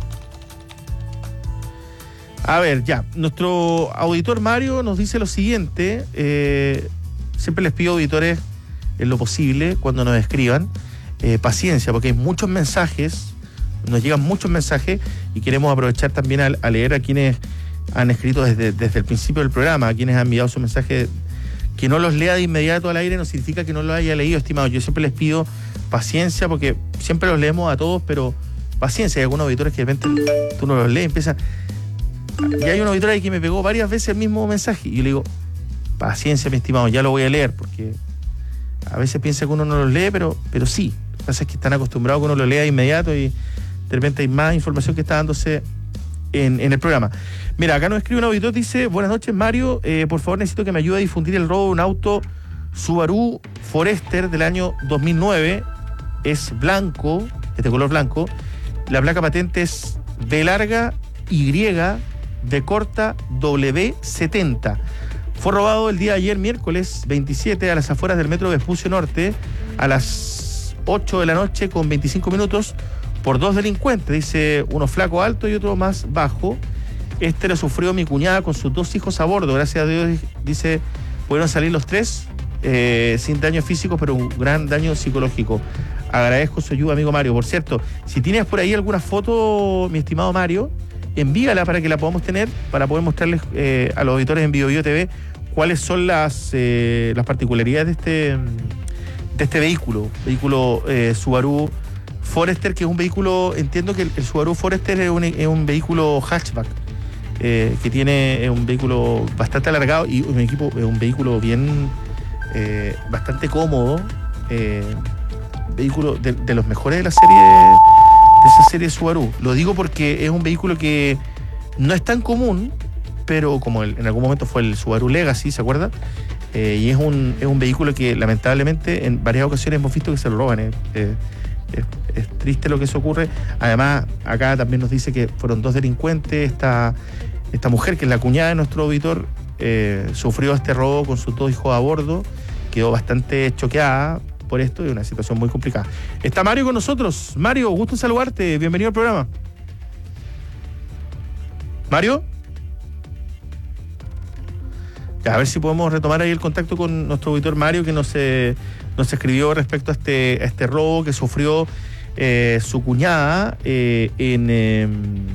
A ver, ya. Nuestro auditor Mario nos dice lo siguiente. Siempre les pido, auditores, en lo posible, cuando nos escriban, paciencia, porque hay muchos mensajes. Nos llegan muchos mensajes y queremos aprovechar también a leer a quienes han escrito desde el principio del programa, a quienes han enviado su mensaje. Que no los lea de inmediato al aire no significa que no lo haya leído, estimados. Yo siempre les pido paciencia, porque siempre los leemos a todos, pero paciencia. Hay algunos auditores que de repente tú no los lees, empiezan. Y hay un auditor ahí que me pegó varias veces el mismo mensaje y yo le digo, paciencia, mi estimado, ya lo voy a leer, porque a veces piensa que uno no los lee, pero sí. Lo que pasa es que están acostumbrados que uno lo lea de inmediato y de repente hay más información que está dándose en el programa. Mira, acá nos escribe un auditor, dice, buenas noches, Mario, por favor necesito que me ayude a difundir el robo de un auto Subaru Forester del año 2009. Es blanco, es de color blanco. La placa patente es B larga Y de corta W70. Fue robado el día de ayer, miércoles 27, a las afueras del metro Vespucio Norte, a las 8 de la noche con 25 minutos, por 2 delincuentes, dice, uno flaco alto y otro más bajo. Este lo sufrió mi cuñada con sus 2 hijos a bordo. Gracias a Dios, dice, pudieron salir los 3 sin daños físicos, pero un gran daño psicológico. Agradezco su ayuda, amigo Mario. Por cierto, si tienes por ahí alguna foto, mi estimado Mario, envíala para que la podamos tener, para poder mostrarles a los auditores en BioBio TV cuáles son las particularidades de este vehículo Subaru Forester, que es un vehículo, entiendo que el Subaru Forester es un vehículo hatchback, que tiene un vehículo bastante alargado y un vehículo bien, bastante cómodo, vehículo de los mejores de la serie, de esa serie Subaru. Lo digo porque es un vehículo que no es tan común, pero como en algún momento fue el Subaru Legacy, ¿se acuerda? Y es un vehículo que lamentablemente en varias ocasiones hemos visto que se lo roban. Es triste lo que eso ocurre. Además, acá también nos dice que fueron 2 delincuentes. Esta mujer, que es la cuñada de nuestro auditor, sufrió este robo con sus 2 hijos a bordo. Quedó bastante choqueada por esto y una situación muy complicada. Está Mario con nosotros. Mario, gusto en saludarte. Bienvenido al programa. ¿Mario? Ya, a ver si podemos retomar ahí el contacto con nuestro auditor Mario, que nos escribió respecto a este robo que sufrió su cuñada en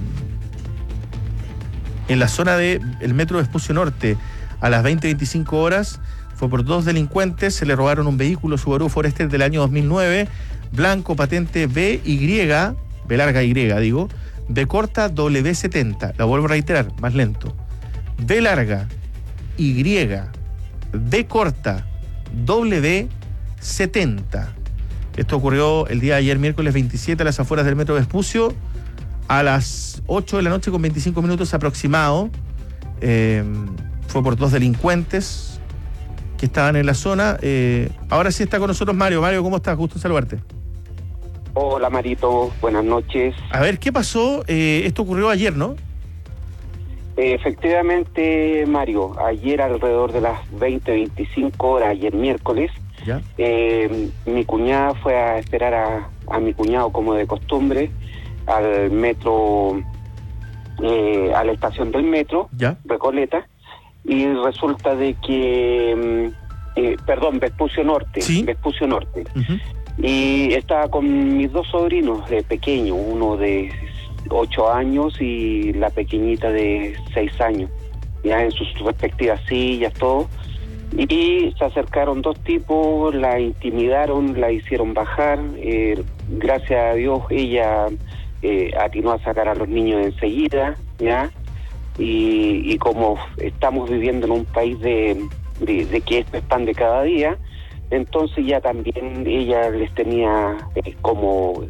la zona del metro Vespucio Norte a las 20:25 horas. Fue por 2 delincuentes, se le robaron un vehículo Subaru Forester del año 2009, blanco, patente B larga Y, B corta W70. La vuelvo a reiterar, más lento. B larga, Y, D corta, W 70. Esto ocurrió el día de ayer, miércoles 27, a las afueras del metro Vespucio, a las 8 de la noche con 25 minutos aproximado. Fue por 2 delincuentes que estaban en la zona. Ahora sí está con nosotros Mario. Mario, ¿cómo estás? Gusto en saludarte. Hola Marito, buenas noches. A ver, ¿qué pasó? Esto ocurrió ayer, ¿no? Efectivamente, Mario, ayer alrededor de las 20:25 horas, ayer miércoles, ¿ya? Mi cuñada fue a esperar a mi cuñado como de costumbre al metro, a la estación del metro, ¿ya? Recoleta, y resulta de que, Vespucio Norte, ¿sí? Vespucio Norte. Uh-huh. Y estaba con mis 2 sobrinos pequeños, uno de 8 años y la pequeñita de 6 años, ya en sus respectivas sillas, todo. Y se acercaron 2 tipos, la intimidaron, la hicieron bajar. Gracias a Dios ella atinó a sacar a los niños enseguida, ya. Y como estamos viviendo en un país de que esto es pan de cada día, entonces ya también ella les tenía como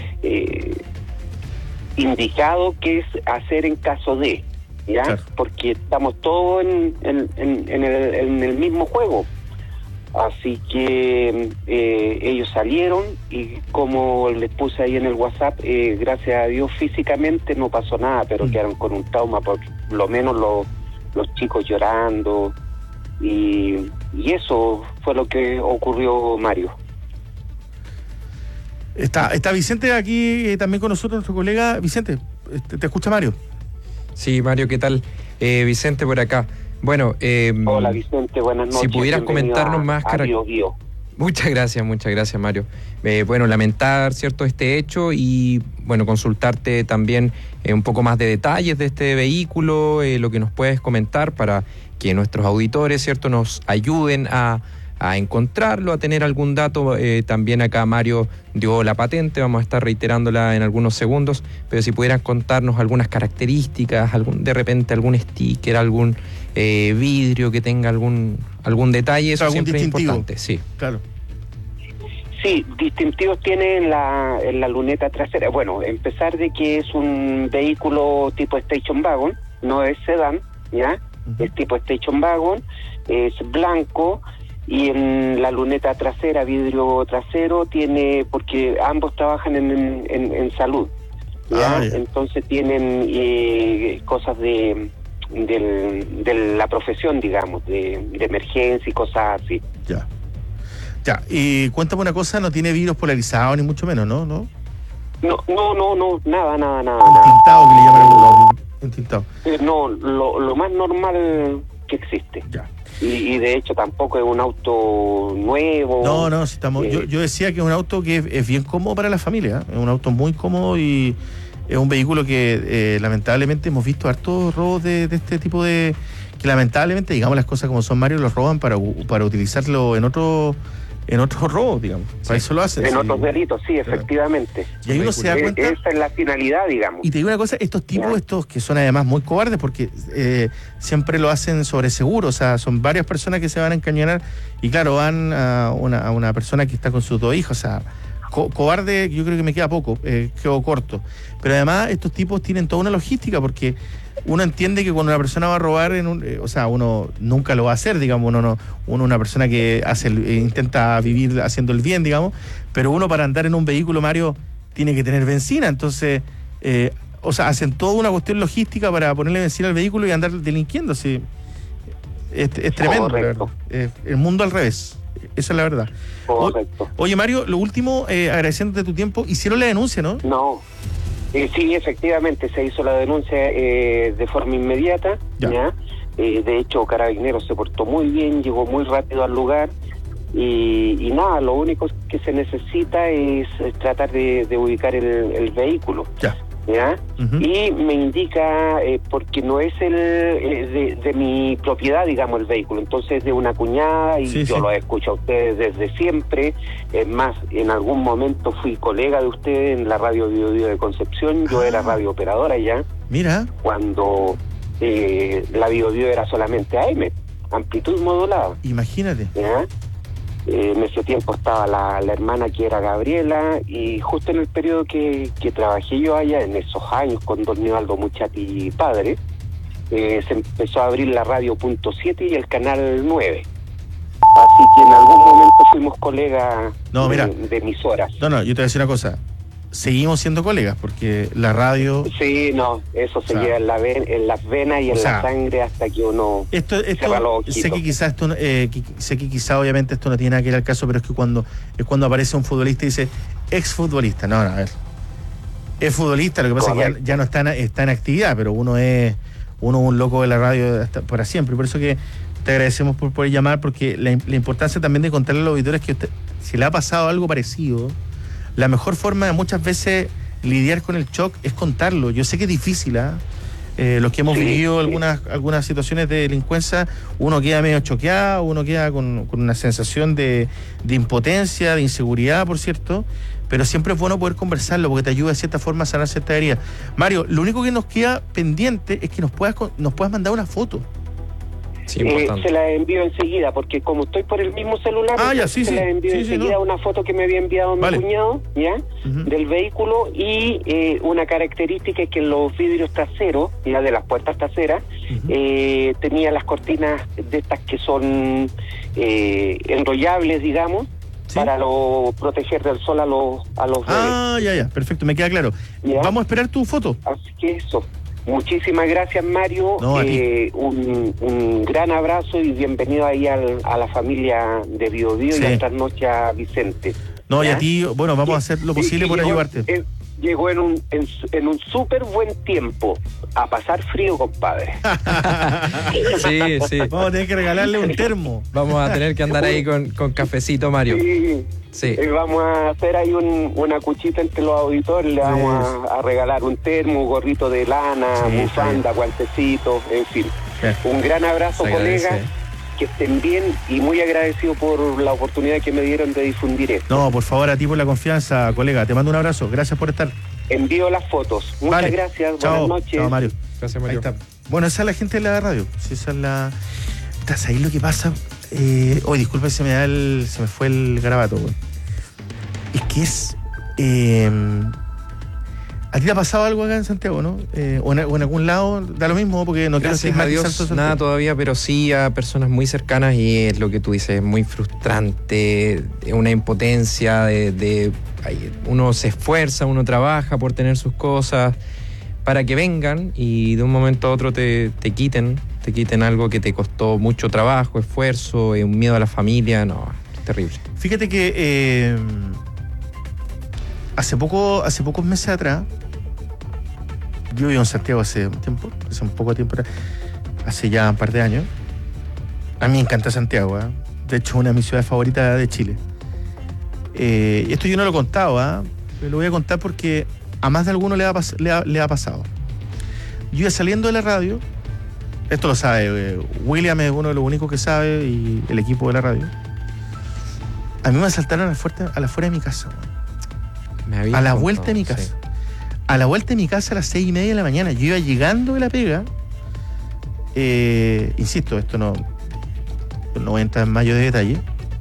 indicado qué es hacer en caso de, ¿ya? Claro. Porque estamos todos en el mismo juego. Así que ellos salieron y como les puse ahí en el WhatsApp, gracias a Dios físicamente no pasó nada, pero quedaron con un trauma, por lo menos los chicos llorando y eso fue lo que ocurrió, Mario. Está Vicente aquí también con nosotros, nuestro colega. Vicente, ¿te escucha Mario? Sí, Mario, ¿qué tal? Vicente por acá. Bueno, hola Vicente, buenas noches. Si pudieras comentarnos más Bio. Muchas gracias, Mario. Bueno, lamentar, ¿cierto?, este hecho y, bueno, consultarte también un poco más de detalles de este vehículo, lo que nos puedes comentar para que nuestros auditores, ¿cierto?, nos ayuden a encontrarlo, a tener algún dato. También acá Mario dio la patente, vamos a estar reiterándola en algunos segundos, pero si pudieran contarnos algunas características, de repente algún sticker, algún vidrio que tenga algún detalle, eso siempre es importante. Sí, claro. Sí, distintivos tiene en la luneta trasera. Bueno, empezar de que es un vehículo tipo Station Wagon, no es sedán, ¿ya? Uh-huh. Es tipo Station Wagon, es blanco. Y en la luneta trasera, vidrio trasero, tiene, porque ambos trabajan en salud, ¿ya? Entonces tienen cosas de la profesión, digamos, de emergencia y cosas así. Ya, y cuéntame una cosa, no tiene vidrios polarizados ni mucho menos, ¿no? No, nada. Entintado, que le llaman entintado. No, lo más normal que existe. Ya. Y de hecho tampoco es un auto nuevo. No, si estamos, yo decía que es un auto que es bien cómodo para la familia, es un auto muy cómodo y es un vehículo que lamentablemente hemos visto hartos robos de este tipo que lamentablemente, digamos las cosas como son, Mario, los roban para utilizarlo en otros robos, digamos. Sí. Para eso lo hacen. En otros delitos, sí, efectivamente. Y ahí uno se da cuenta. Esa es la finalidad, digamos. Y te digo una cosa, estos tipos, estos que son además muy cobardes, porque siempre lo hacen sobre seguro, o sea, son varias personas que se van a encañonar y claro, van a una persona que está con sus 2 hijos, o sea, cobarde, yo creo que me queda poco, quedo corto. Pero además estos tipos tienen toda una logística, porque uno entiende que cuando una persona va a robar, o sea, uno nunca lo va a hacer, digamos, uno una persona que intenta vivir haciendo el bien, digamos, pero uno para andar en un vehículo, Mario, tiene que tener benzina, entonces, o sea, hacen toda una cuestión logística para ponerle benzina al vehículo y andar delinquiendo, sí. Es tremendo, la verdad. El mundo al revés, esa es la verdad. Correcto. Oye, Mario, lo último, agradeciéndote tu tiempo, hicieron la denuncia, ¿no? No. Sí, efectivamente, se hizo la denuncia de forma inmediata, ¿ya? De hecho, Carabineros se portó muy bien, llegó muy rápido al lugar y nada, lo único que se necesita es tratar de ubicar el vehículo, ¿ya? Uh-huh. Y me indica, porque no es de mi propiedad, digamos, el vehículo, entonces es de una cuñada y yo lo escucho a ustedes desde siempre. Es más, en algún momento fui colega de ustedes en la radio Bio de Concepción, yo era radio operadora ya. Mira. Cuando la Biobío era solamente AM, amplitud modulada. Imagínate. ¿Ya? En ese tiempo estaba la hermana que era Gabriela, y justo en el periodo que trabajé yo allá, en esos años con don Nivaldo Muchati padre, se empezó a abrir la radio Punto 7 y el canal 9. Así que en algún momento fuimos colegas de emisoras. No, yo te voy a decir una cosa. Seguimos siendo colegas, porque la radio... Sí, no, eso se lleva en las venas y en la sangre hasta que uno cierra los ojitos. Sé que quizás obviamente esto no tiene nada que ver al caso, pero es que cuando aparece un futbolista y dice exfutbolista, no, a ver, es futbolista, lo que pasa es que ya no está en actividad, pero uno es un loco de la radio hasta para siempre. Por eso que te agradecemos por poder llamar, porque la importancia también de contarle a los auditores que usted, si le ha pasado algo parecido, la mejor forma de muchas veces lidiar con el shock es contarlo. Yo sé que es difícil, los que hemos vivido algunas situaciones de delincuencia, uno queda medio choqueado, uno queda con una sensación de impotencia, de inseguridad, por cierto, pero siempre es bueno poder conversarlo porque te ayuda de cierta forma a sanar cierta herida. Mario, lo único que nos queda pendiente es que nos puedas mandar una foto. Sí, se la envío enseguida, porque como estoy por el mismo celular, se la envío enseguida una foto que me había enviado mi cuñado, ¿ya? Del vehículo, y una característica es que los vidrios traseros, ya de las puertas traseras, tenía las cortinas de estas que son enrollables, digamos, para proteger del sol a los bebés. Ya, perfecto, me queda claro. ¿Ya? Vamos a esperar tu foto. Así que eso. Muchísimas gracias, Mario. Un gran abrazo y bienvenido ahí a la familia de Biobío y a Trasnoche a Vicente. Y a ti, bueno, vamos a hacer lo posible por ayudarte. Llegó en un súper buen tiempo a pasar frío, compadre. Sí. Vamos a tener que regalarle un termo. Vamos a tener que andar ahí con cafecito, Mario. Sí. Vamos a hacer ahí una cuchita entre los auditores. Le vamos a regalar un termo, un gorrito de lana, bufanda, guantecitos, en fin. Un gran abrazo, colegas. Que estén bien y muy agradecido por la oportunidad que me dieron de difundir esto. No, por favor, a ti por la confianza, colega. Te mando un abrazo. Gracias por estar. Envío las fotos. Muchas gracias. Chao. Buenas noches. Chao, Mario. Gracias, Mario. Ahí está. Bueno, esa es la gente de la radio. Sí, esa es la... ¿Estás ahí lo que pasa? Disculpa, se me fue el garabato, güey. Es que es... ¿A ti te ha pasado algo acá en Santiago, no? O en algún lado, da lo mismo, porque no quiero Gracias a Dios, nada todavía, pero sí a personas muy cercanas, y es lo que tú dices, es muy frustrante, una impotencia uno se esfuerza, uno trabaja por tener sus cosas para que vengan y de un momento a otro te quiten algo que te costó mucho trabajo, esfuerzo, un miedo a la familia. No, es terrible. Fíjate que hace pocos meses atrás, yo vivo en Santiago hace un poco de tiempo, hace ya un par de años. A mí me encanta Santiago, de hecho es una de mis ciudades favoritas de Chile. Y esto yo no lo he contado, pero lo voy a contar porque a más de alguno le ha pasado. Yo iba saliendo de la radio, esto lo sabe, William es uno de los únicos que sabe, y el equipo de la radio. A mí me asaltaron a la fuera de mi casa, a la vuelta de mi casa. Sí. A la vuelta de mi casa a las 6:30 de la mañana. Yo iba llegando de la pega. Insisto, esto no voy a entrar en mayor de detalle.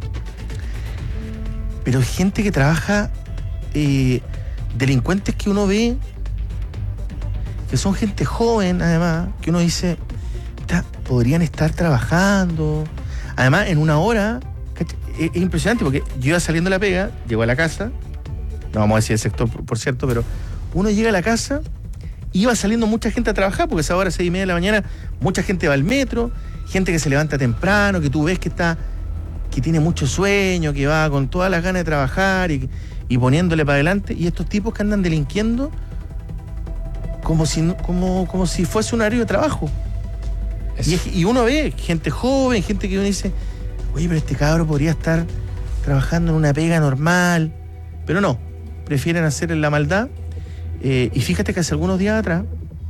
Pero gente que trabaja, delincuentes que uno ve, que son gente joven, además, que uno dice, podrían estar trabajando. Además, en una hora, es impresionante, porque yo iba saliendo de la pega, llego a la casa, no vamos a decir el sector, por cierto, pero uno llega a la casa, iba saliendo mucha gente a trabajar, porque a esa hora, 6:30 de la mañana, mucha gente va al metro, gente que se levanta temprano, que tú ves que tiene mucho sueño, que va con todas las ganas de trabajar y poniéndole para adelante, y estos tipos que andan delinquiendo como si fuese un horario de trabajo. Y uno ve gente joven, gente que uno dice, oye, pero este cabro podría estar trabajando en una pega normal, pero no, prefieren hacer la maldad. Y fíjate que hace algunos días atrás,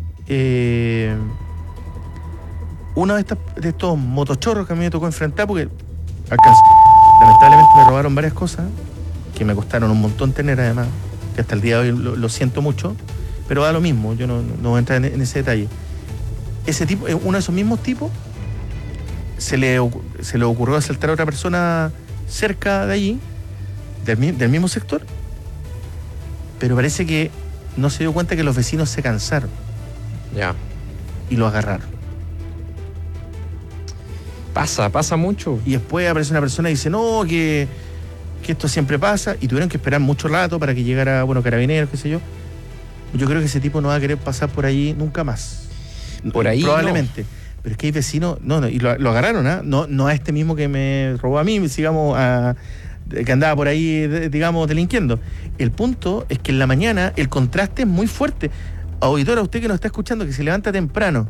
uno de estos motochorros que a mí me tocó enfrentar, porque lamentablemente me robaron varias cosas que me costaron un montón tener, además, que hasta el día de hoy lo siento mucho, pero da lo mismo, yo no voy a entrar en ese detalle. ese tipo, uno de esos mismos tipos, se le ocurrió asaltar a otra persona cerca de allí, del mismo sector, pero parece que no se dio cuenta que los vecinos se cansaron. Ya. Y lo agarraron. Pasa mucho. Y después aparece una persona y dice, no, que esto siempre pasa, y tuvieron que esperar mucho rato para que llegara, carabineros, qué sé yo. Yo creo que ese tipo no va a querer pasar por ahí nunca más. Por ahí probablemente. No. Pero es que hay vecinos, y lo agarraron, ¿ah? No a este mismo que me robó a mí, digamos, que andaba por ahí, digamos, delinquiendo. El punto es que en la mañana el contraste es muy fuerte. Auditora, usted que nos está escuchando, que se levanta temprano,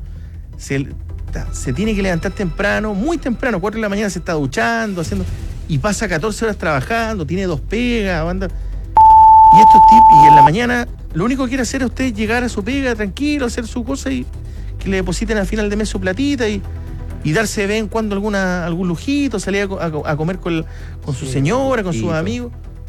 se tiene que levantar temprano, muy temprano, 4 de la mañana se está duchando, haciendo, y pasa 14 horas trabajando, tiene 2 pegas, anda. Y estos tipos, y en la mañana, lo único que quiere hacer es usted llegar a su pega tranquilo, hacer su cosa y que le depositen al final de mes su platita y darse de vez en cuando algún lujito, salir a comer con su señora, con sus amigos.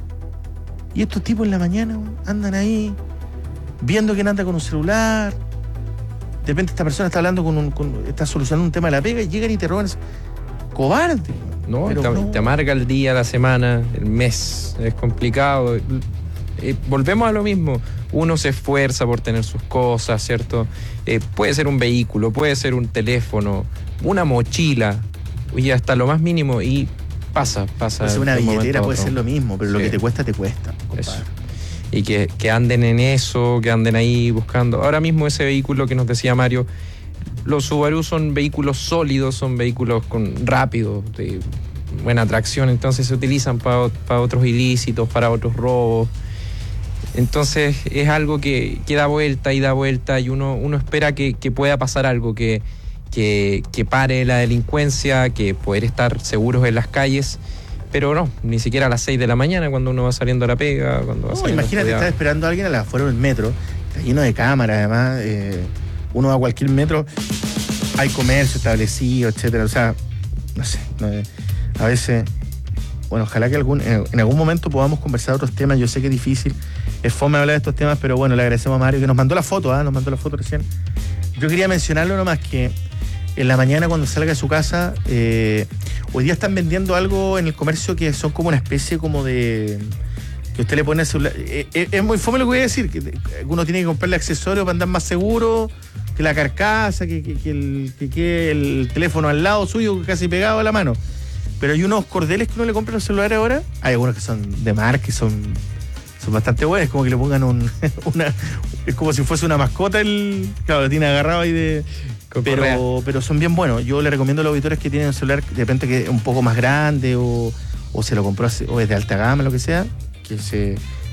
Y estos tipos en la mañana andan ahí viendo quién anda con un celular. De repente esta persona está hablando está solucionando un tema de la pega y llegan y te roban. Cobarde. Te amarga el día, la semana, el mes. Es complicado. Volvemos a lo mismo. Uno se esfuerza por tener sus cosas, ¿cierto? Puede ser un vehículo, puede ser un teléfono, una mochila, y hasta lo más mínimo, y pasa. Puede ser una billetera, puede ser lo mismo, pero lo que te cuesta, compadre. Eso. Y que anden en eso, que anden ahí buscando. Ahora mismo ese vehículo que nos decía Mario, los Subaru son vehículos sólidos, son vehículos rápidos, de buena tracción, entonces se utilizan para otros ilícitos, para otros robos. Entonces es algo que da vuelta y uno espera que pueda pasar algo, que pare la delincuencia, que poder estar seguros en las calles. Pero no, ni siquiera a las 6 de la mañana cuando uno va saliendo a la pega, cuando va saliendo. Imagínate, estar esperando a alguien afuera del metro, está lleno de cámaras, además, uno va a cualquier metro, hay comercio establecido, etcétera. O sea, no sé, a veces, ojalá que en algún momento podamos conversar otros temas. Yo sé que es difícil, es fome hablar de estos temas, pero le agradecemos a Mario que nos mandó la foto, recién. Yo quería mencionarlo nomás que en la mañana cuando salga de su casa, hoy día están vendiendo algo en el comercio que son como una especie como de... que usted le pone el celular. Es muy fome lo que voy a decir, que uno tiene que comprarle accesorios para andar más seguro, que la carcasa, que el teléfono al lado suyo casi pegado a la mano. Pero hay unos cordeles que uno le compra en los celulares ahora, hay algunos que son de marca y son bastante buenos, es como que le pongan es como si fuese una mascota, claro, lo tiene agarrado ahí de... Pero son bien buenos. Yo le recomiendo a los auditores que tienen un celular de repente que es un poco más grande o se lo compró o es de alta gama, lo que sea, que se